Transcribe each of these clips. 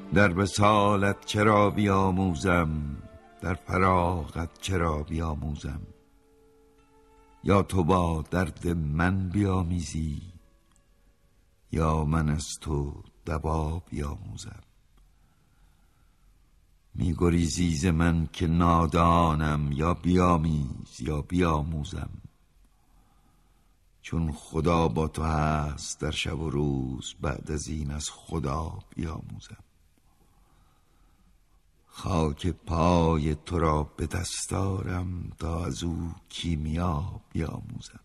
در وصالت چرا بیاموزم، در فراقت چرا بیاموزم؟ یا تو با درد من بیامیزی، یا من از تو دوا بیاموزم. می گریزی ز من که نادانم، یا بیامیز یا بیاموزم. چون خدا با تو هست در شب و روز، بعد از این از خدا بیاموزم. خاک پای تو را به دست آرم، تا از او کیمیا بیاموزم.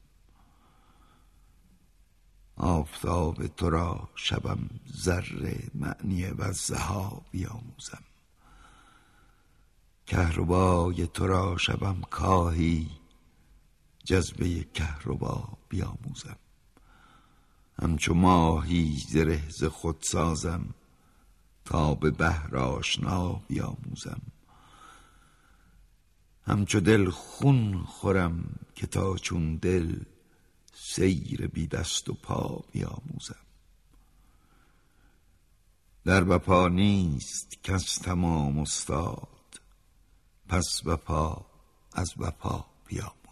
آفتاب تو را شبم ذره معنی والضحی بیاموزم. کهربای تو را شبم کاهی، جذبه کهربا بیاموزم. همچو ماهی زره ز خود سازم، تا به بحر آشنا بیاموزم. همچو دل خون خورم که تا چون دل، سیر بی دست و پا بیاموزم. در وفا نیست کس تمام استاد، پس وفا از وفا بیاموزم.